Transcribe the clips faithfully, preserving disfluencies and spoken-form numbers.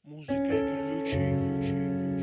Música que звучит.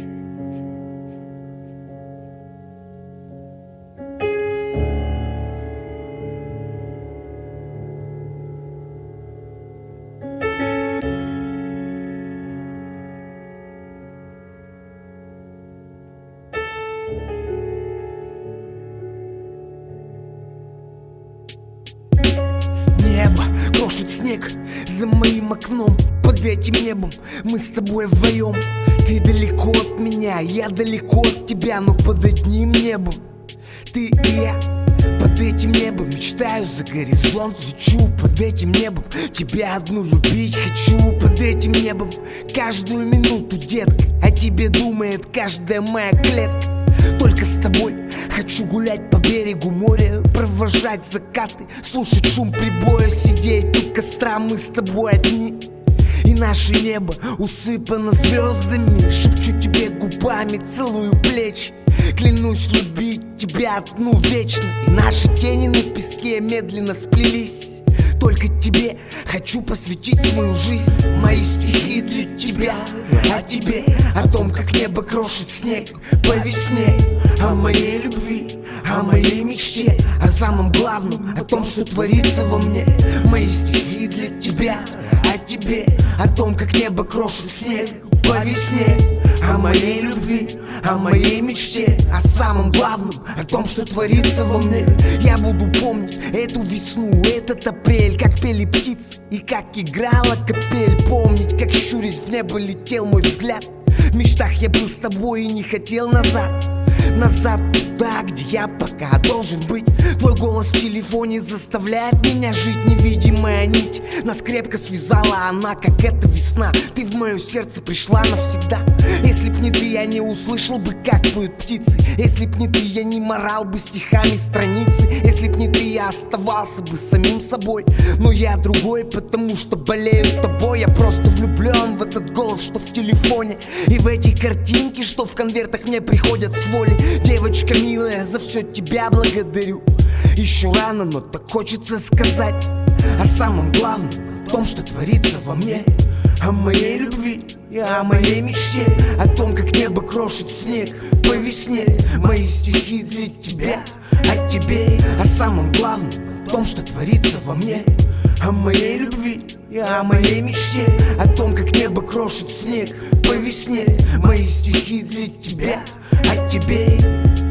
Небо крошит снег за моим окном. Под этим небом мы с тобой вдвоем. Ты далеко от меня, я далеко от тебя, но под одним небом ты и я. Под этим небом мечтаю за горизонт, лечу. Под этим небом тебя одну любить хочу. Под этим небом каждую минуту, детка, о тебе думает каждая моя клетка. Только с тобой хочу гулять по берегу моря, провожать закаты, слушать шум прибоя, сидеть у костра мы с тобой одни. И наше небо усыпано звездами. Шепчу тебе губами, целую плечи. Клянусь любить тебя одну вечно. И наши тени на песке медленно сплелись. Только тебе хочу посвятить свою жизнь. Мои стихи для тебя, о тебе, о том, как небо крошит снег по весне, о моей любви, о моей мечте, о самом главном, о том, что творится во мне. Мои стихи для тебя, о тебе, о том, как небо крошит снег по весне, о моей любви, о моей мечте, о самом главном, о том, что творится во мне. Я буду помнить эту весну, этот апрель, как пели птицы и как играла капель. Помнить, как щурясь в небо летел мой взгляд. В мечтах я был с тобой и не хотел назад. Назад туда, где я пока должен быть. Твой голос в телефоне заставляет меня жить. Невидимая нить нас крепко связала, она как эта весна. Ты в мое сердце пришла навсегда. Если б не ты, я не услышал бы, как поют птицы. Если б не ты, я не морал бы стихами страницы. Если б не ты, я оставался бы самим собой. Но я другой, потому что болею тобой. Я просто влюблен в этот голос, что в телефоне, и в эти картинки, что в конвертах мне приходят с воли. Девочка милая, за все тебя благодарю. Еще рано, но так хочется сказать о самом главном, о том, что творится во мне, о моей любви и о моей мечте, о том, как небо крошит снег по весне. Мои стихи для тебя, о тебе, о самом главном, о том, что творится во мне, о моей любви и о моей мечте, о том, как небо крошит снег по весне. Мои стихи для тебя, о тебе.